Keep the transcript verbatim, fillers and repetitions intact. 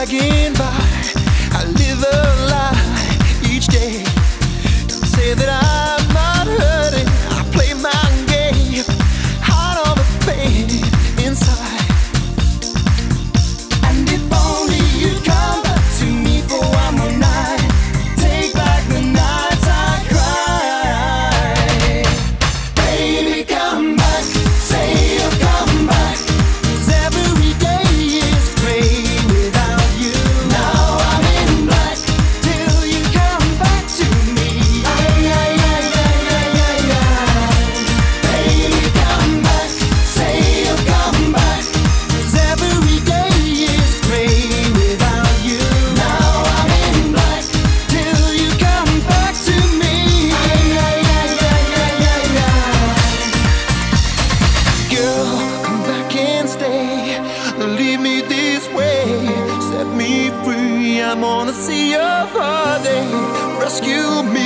dragging by. I live a lie each day. Say that I'm not hurting. I play my game, hide all the pain inside. And if only you'd come back to me for one more night, take back the nights I cried. Baby, come back, say you'll come back, 'cause every day is gray without you. Now I'm in black till you come back to me. Ay, ay, ay, ay, ay, ay, ay. Baby, come back, say you'll come back, 'cause every day is gray without you. Now I'm in black till you come back to me. Ay, ay, ay, ay, ay, ay, ay. Girl, come back and stay. Leave me this way. Set me free. I'm on a sea of heartache. Rescue me.